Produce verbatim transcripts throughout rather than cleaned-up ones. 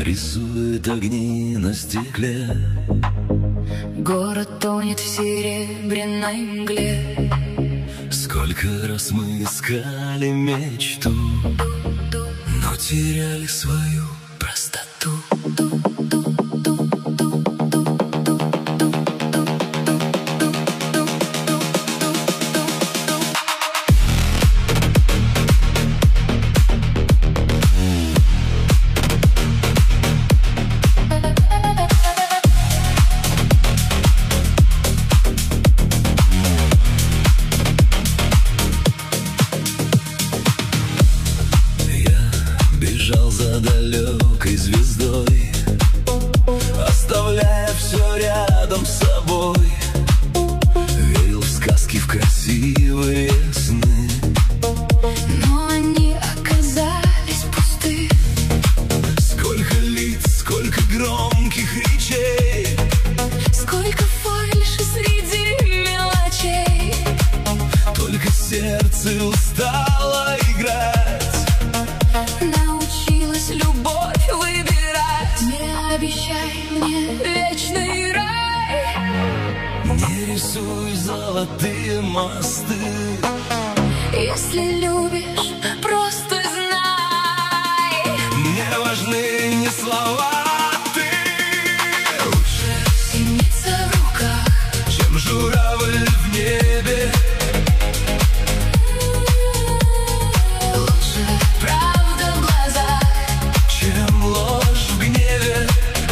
рисует огни на стекле. Город тонет в серебряной мгле. Сколько раз мы искали мечту, но теряли свою простоту. Бежал за далекой звездой, оставляя все рядом с собой. Верил в сказки, в красивые сны, но они оказались пусты. Сколько лиц, сколько громких речей, сколько фальши среди мелочей. Только сердце устало играть. Научилась любовь выбирать. Не обещай мне вечный рай. Не рисуй золотые мосты. Если любишь, просто знай, не важны ни слова. Ты лучше синица в руках, чем журавль в небе. Лучше правда в глазах, чем ложь в гневе.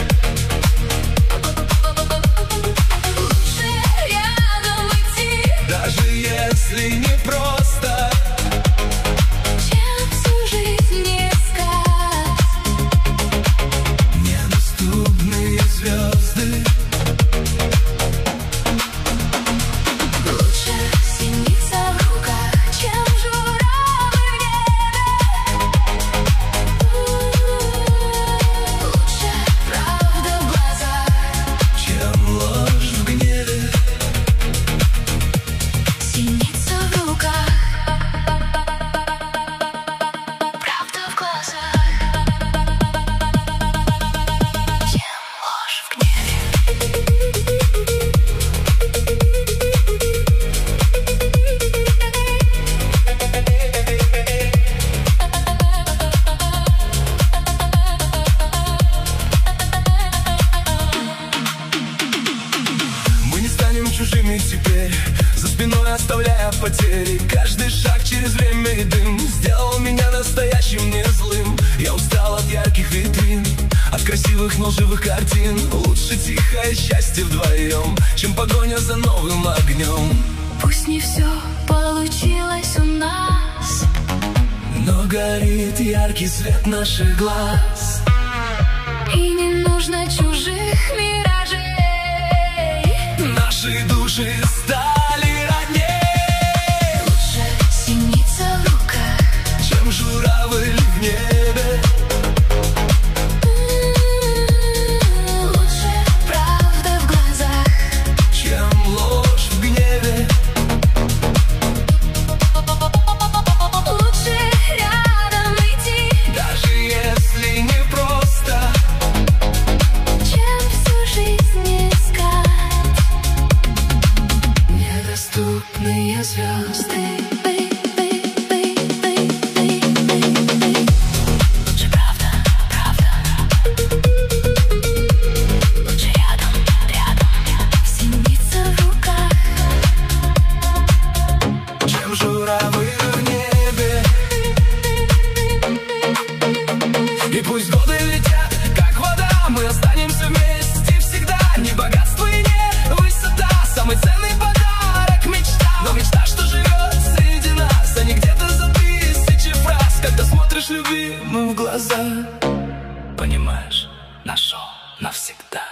лучше рядом идти, даже если не просто, чем всю жизнь искать недоступные звезды. Лучше синица в руках, чем журавль в небе. Лучше правда в глазах, чем ложь в гневе. синица в руках, правда в глазах, чем ложь в гневе. Мы не станем чужими теперь, за спиной оставляя потери. Каждый шаг через время и дым сделал меня настоящим, не злым. Я устал от ярких витрин, от красивых, но живых картин. Лучше тихое счастье вдвоем, чем погоня за новым огнем. Пусть не все получилось у нас, но горит яркий свет наших глаз. и не нужно чужих миражей. Наши души стали родней. Лучше синица в руках, чем журавль в небе. лучше правда в глазах, Чем ложь в гневе. лучше рядом идти, Даже если не просто, чем всю жизнь искать недоступные звезды. Лучше правда, правда, лучше рядом, рядом, синица в руках, чем журавль в небе. И пусть годы летят, как вода, мы останемся вместе всегда. Не богатство и не высота, самый ценный подарок — мечта. Но мечта, что живет среди нас, а не где-то за тысячи фраз. Когда смотришь любимым в глаза, понимаешь, нашел навсегда.